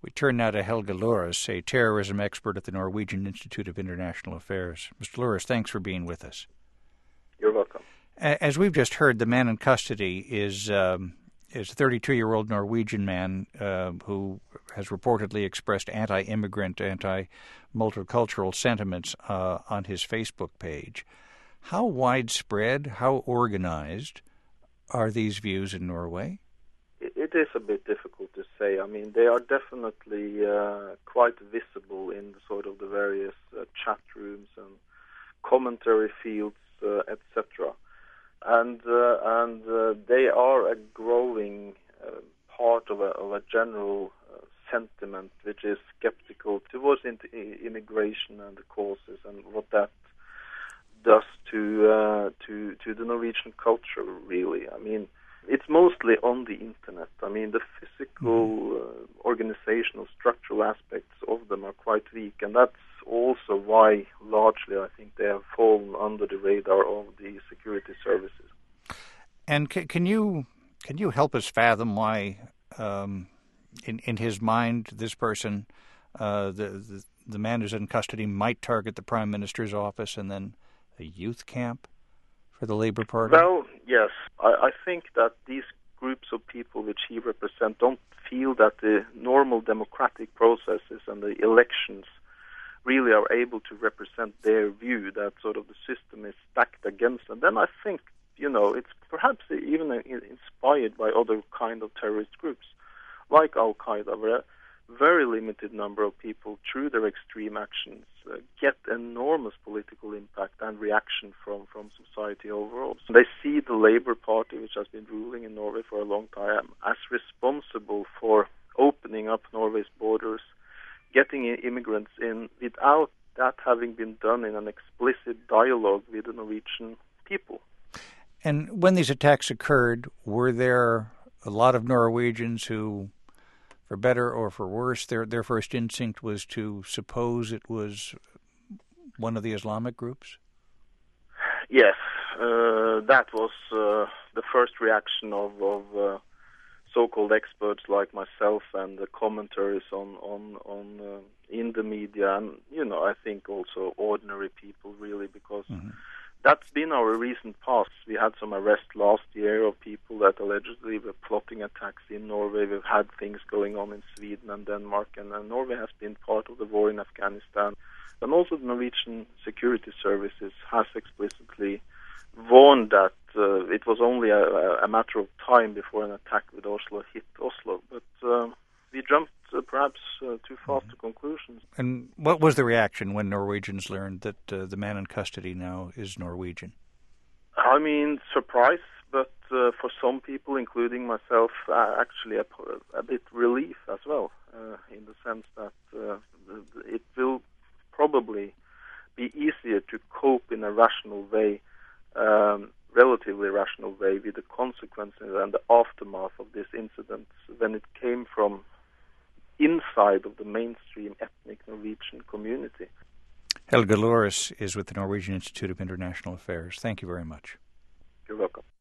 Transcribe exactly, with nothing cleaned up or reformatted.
We turn now to Helge Lauritz, a terrorism expert at the Norwegian Institute of International Affairs. Mister Lauritz, thanks for being with us. You're welcome. As we've just heard, the man in custody is um, is a thirty-two-year-old Norwegian man uh, who has reportedly expressed anti-immigrant, anti-multicultural sentiments uh, on his Facebook page. How widespread, how organized are these views in Norway? It is a bit difficult to say. I mean, they are definitely uh, quite visible in sort of the various uh, chat rooms and commentary fields, uh, et cetera. And uh, and uh, they are a growing uh, part of a, of a general uh, sentiment which is skeptical towards immigration and the causes and what that does to uh, to to the Norwegian culture. Really, I mean. It's mostly on the internet. I mean, the physical, uh, organizational, structural aspects of them are quite weak, and that's also why, largely, I think they have fallen under the radar of the security services. And can, can you can you help us fathom why, um, in in his mind, this person, uh, the, the the man who's in custody, might target the Prime Minister's office and then a youth camp for the Labour Party? Well, yes. I, I think that these groups of people which he represents don't feel that the normal democratic processes and the elections really are able to represent their view, that sort of the system is stacked against them. Then I think, you know, it's perhaps even inspired by other kind of terrorist groups, like Al-Qaeda, where a very limited number of people, through their extreme actions, uh, get enormous political impact and reaction from, from society overall. So they see the Labour Party, which has been ruling in Norway for a long time, as responsible for opening up Norway's borders, getting immigrants in without that having been done in an explicit dialogue with the Norwegian people. And when these attacks occurred, were there a lot of Norwegians who, for better or for worse, their their first instinct was to suppose it was one of the Islamic groups? Yes, uh, that was uh, the first reaction of, of uh, so-called experts like myself and the commentaries on on on uh, in the media, and you know, I think also ordinary people, really, because mm-hmm. that's been our recent past. We had some arrests last year of people that allegedly were plotting attacks in Norway. We've had things going on in Sweden and Denmark, and, and Norway has been part of the war in Afghanistan. And also the Norwegian security services has explicitly warned that uh, it was only a, a matter of time before an attack with Oslo hit Oslo. But uh, we jumped uh, perhaps uh, too fast to conclusions. And what was the reaction when Norwegians learned that uh, the man in custody now is Norwegian? I mean, surprise, but uh, for some people, including myself, uh, actually a, a bit relief as well, uh, in the sense that uh, it will probably be easier to cope in a rational way, um, relatively rational way, with the consequences and the aftermath of this incident when it came from inside of the mainstream ethnic Norwegian community. Helge Lauritz is with the Norwegian Institute of International Affairs. Thank you very much. You're welcome.